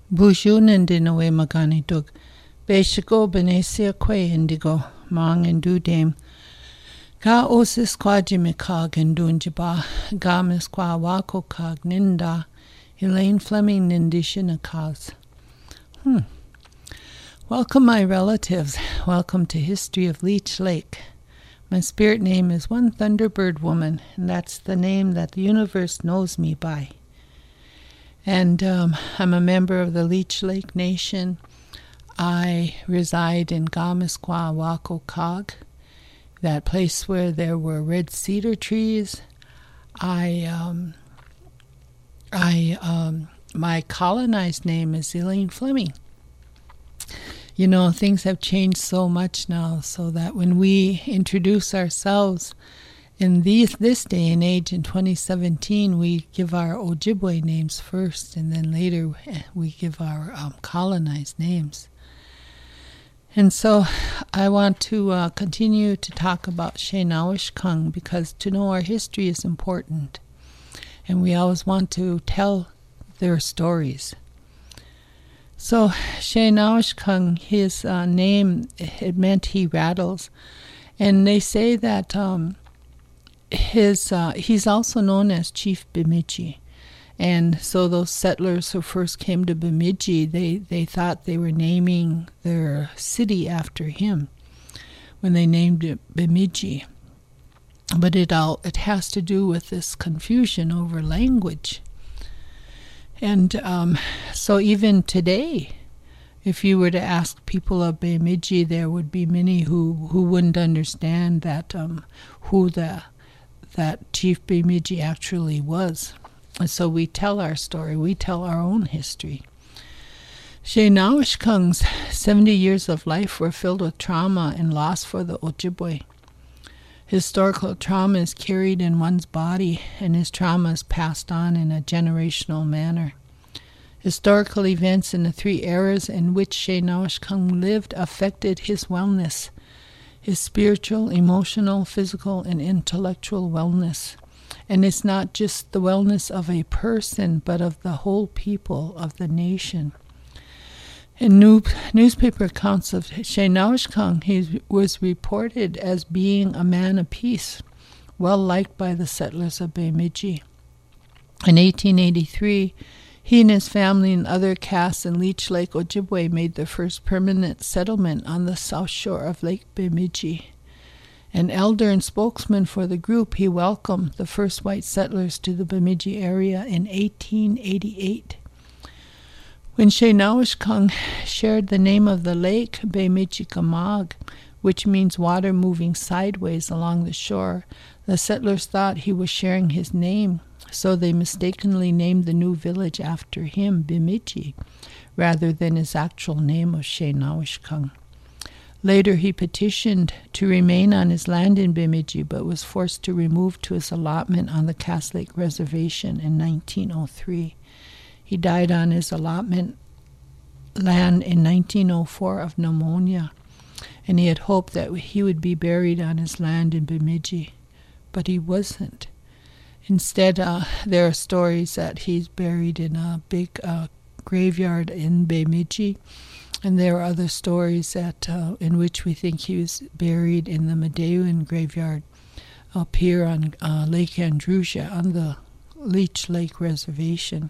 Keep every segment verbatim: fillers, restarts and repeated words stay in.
Bushunan dinawe maganidug. Beshigo benesia que indigo, mang and dudame. Ga osis quajimikag and dunjiba, gamis qua wako kag ninda, Elaine Fleming nindishinakaz. Hmm. Welcome, my relatives. Welcome to History of Leech Lake. My spirit name is One Thunderbird Woman, and that's the name that the universe knows me by. And um, I'm a member of the Leech Lake Nation. I reside in Gamisqua Wako Kag, that place where there were red cedar trees. I, um, I, um, my colonized name is Elaine Fleming. You know, things have changed so much now, so that when we introduce ourselves in these, this day and age in twenty seventeen, we give our Ojibwe names first, and then later we give our um, colonized names. And so I want to uh, continue to talk about Shenawishkung, because to know our history is important. And we always want to tell their stories. So Shenawishkung, his uh, name, it meant he rattles. And they say that um, his uh, he's also known as Chief Bemidji. And so those settlers who first came to Bemidji, they, they thought they were naming their city after him when they named it Bemidji. But it all it has to do with this confusion over language. And um, so even today, if you were to ask people of Bemidji, there would be many who, who wouldn't understand that um, who the that Chief Bemidji actually was. And so we tell our story, we tell our own history. Shenawishkung's seventy years of life were filled with trauma and loss for the Ojibwe. Historical trauma is carried in one's body, and his trauma is passed on in a generational manner. Historical events in the three eras in which Shenawishkung lived affected his wellness, his spiritual, emotional, physical, and intellectual wellness. And it's not just the wellness of a person, but of the whole people of the nation. In new, newspaper accounts of Shenawishkung, he was reported as being a man of peace, well liked by the settlers of Bemidji. In eighteen eighty-three, he and his family and other castes in Leech Lake, Ojibwe made their first permanent settlement on the south shore of Lake Bemidji. An elder and spokesman for the group, he welcomed the first white settlers to the Bemidji area in eighteen eighty-eight. When Shenawishkung shared the name of the lake, Bemidjikamag, which means water moving sideways along the shore, the settlers thought he was sharing his name, so they mistakenly named the new village after him, Bemidji, rather than his actual name of Shenawishkung. Later he petitioned to remain on his land in Bemidji, but was forced to remove to his allotment on the Cass Lake Reservation in nineteen oh three. He died on his allotment land in nineteen oh four of pneumonia, and he had hoped that he would be buried on his land in Bemidji, but he wasn't. Instead, uh, there are stories that he's buried in a big uh, graveyard in Bemidji, and there are other stories that uh, in which we think he was buried in the Medewan graveyard up here on uh, Lake Andrusia on the Leech Lake Reservation.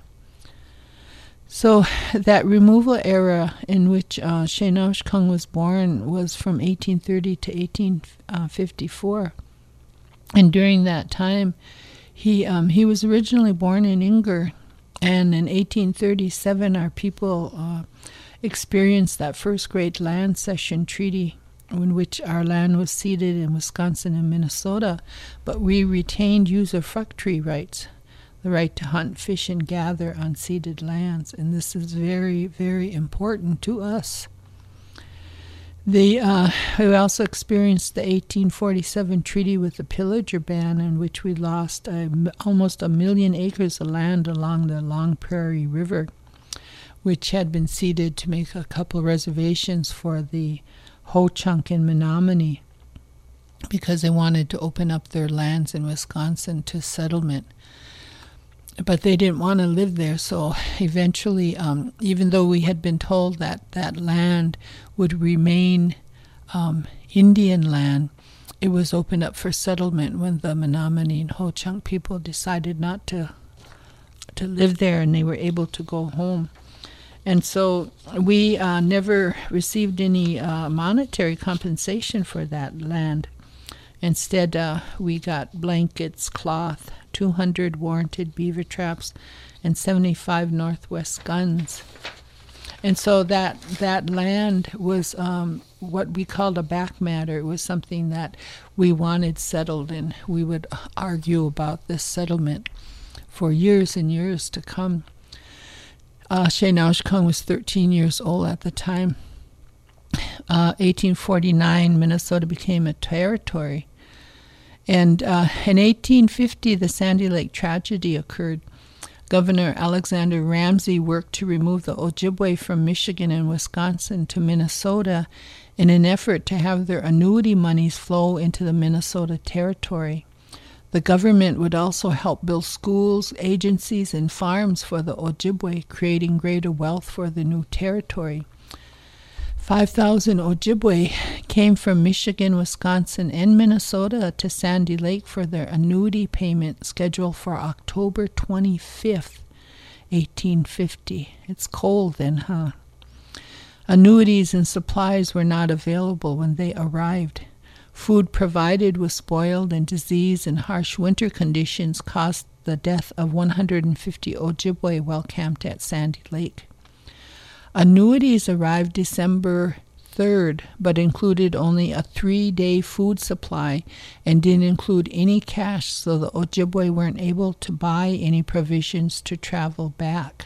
So that removal era in which uh, Shenawishkung was born was from eighteen thirty to eighteen fifty-four. And during that time, he um, he was originally born in Inger, and in eighteen thirty-seven our people uh, experienced that first great land cession treaty in which our land was ceded in Wisconsin and Minnesota, but we retained usufructuary rights, the right to hunt, fish, and gather on ceded lands, and this is very, very important to us. The, uh, we also experienced the eighteen forty-seven treaty with the Pillager Band, in which we lost uh, almost a million acres of land along the Long Prairie River, which had been ceded to make a couple reservations for the Ho-Chunk and Menominee, because they wanted to open up their lands in Wisconsin to settlement. but they didn't want to live there. So eventually, um, even though we had been told that that land would remain um, Indian land, it was opened up for settlement when the Menominee and Ho-Chunk people decided not to to live there, and they were able to go home. And so we uh, never received any uh, monetary compensation for that land. Instead, uh, we got blankets, cloth, two hundred warranted beaver traps, and seventy-five Northwest guns. And so that that land was um, what we called a back matter. It was something that we wanted settled, and we would argue about this settlement for years and years to come. Uh, Shénaushkung was thirteen years old at the time. Uh, eighteen forty-nine, Minnesota became a territory. And uh, in eighteen fifty, the Sandy Lake tragedy occurred. Governor Alexander Ramsey worked to remove the Ojibwe from Michigan and Wisconsin to Minnesota in an effort to have their annuity monies flow into the Minnesota Territory. The government would also help build schools, agencies, and farms for the Ojibwe, creating greater wealth for the new territory. five thousand Ojibwe came from Michigan, Wisconsin, and Minnesota to Sandy Lake for their annuity payment scheduled for October twenty-fifth, eighteen fifty. It's cold then, huh? Annuities and supplies were not available when they arrived. Food provided was spoiled, and disease and harsh winter conditions caused the death of one hundred fifty Ojibwe while camped at Sandy Lake. Annuities arrived December third, but included only a three-day food supply and didn't include any cash, so the Ojibwe weren't able to buy any provisions to travel back.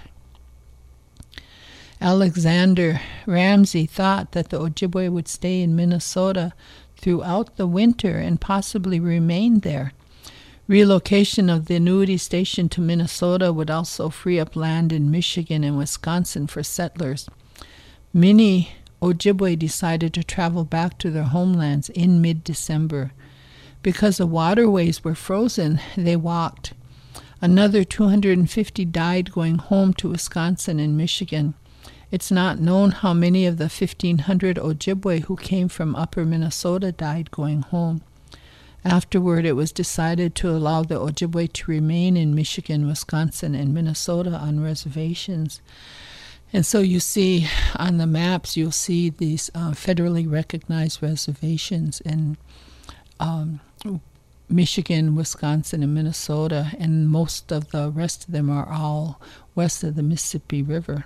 Alexander Ramsey thought that the Ojibwe would stay in Minnesota throughout the winter and possibly remain there. Relocation of the annuity station to Minnesota would also free up land in Michigan and Wisconsin for settlers. Many Ojibwe decided to travel back to their homelands in mid-December. Because the waterways were frozen, they walked. Another two hundred fifty died going home to Wisconsin and Michigan. It's not known how many of the fifteen hundred Ojibwe who came from upper Minnesota died going home. Afterward, it was decided to allow the Ojibwe to remain in Michigan, Wisconsin, and Minnesota on reservations. And so you see on the maps, you'll see these uh, federally recognized reservations in um, Michigan, Wisconsin, and Minnesota, and most of the rest of them are all west of the Mississippi River.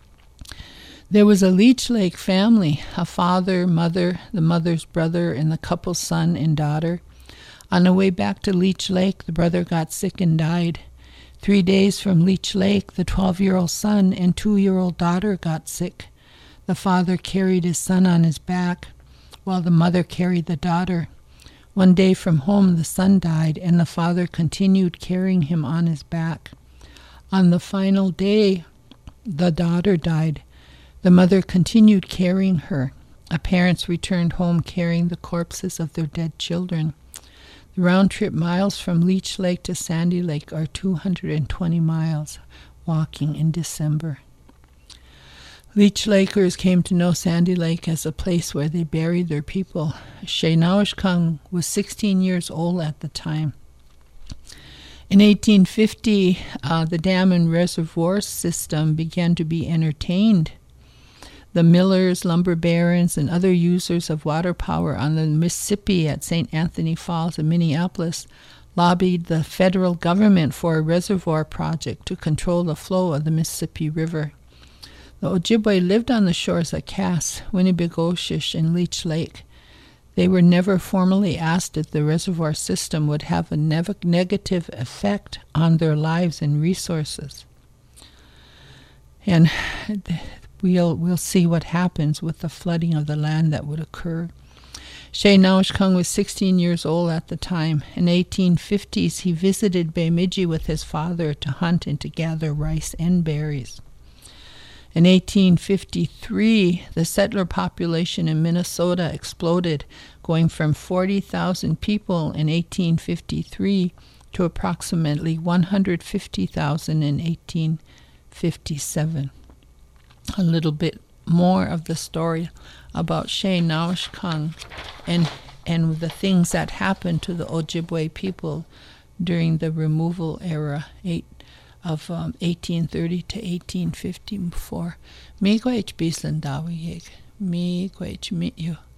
There was a Leech Lake family, a father, mother, the mother's brother, and the couple's son and daughter. On the way back to Leech Lake, the brother got sick and died. Three days from Leech Lake, the twelve-year-old son and two-year-old daughter got sick. The father carried his son on his back, while the mother carried the daughter. One day from home, the son died, and the father continued carrying him on his back. On the final day, the daughter died. The mother continued carrying her. The parents returned home carrying the corpses of their dead children. The round-trip miles from Leech Lake to Sandy Lake are two hundred twenty miles, walking in December. Leech Lakers came to know Sandy Lake as a place where they buried their people. Shénaushkung was sixteen years old at the time. In eighteen fifty, uh, the dam and reservoir system began to be entertained. The millers, lumber barons, and other users of water power on the Mississippi at Saint Anthony Falls in Minneapolis lobbied the federal government for a reservoir project to control the flow of the Mississippi River. The Ojibwe lived on the shores of Cass, Winnibigoshish, and Leech Lake. They were never formally asked if the reservoir system would have a nev- negative effect on their lives and resources. And We'll, we'll see what happens with the flooding of the land that would occur. Shénaushkung was sixteen years old at the time. In the eighteen fifties, he visited Bemidji with his father to hunt and to gather rice and berries. In eighteen fifty-three, the settler population in Minnesota exploded, going from forty thousand people in eighteen fifty-three to approximately one hundred fifty thousand in eighteen fifty-seven. A little bit more of the story about She Naushkang and and the things that happened to the Ojibwe people during the removal era eight, of um, eighteen thirty to eighteen fifty-four. Mi gwech bislan dawi yeg. Mi gwech mit you.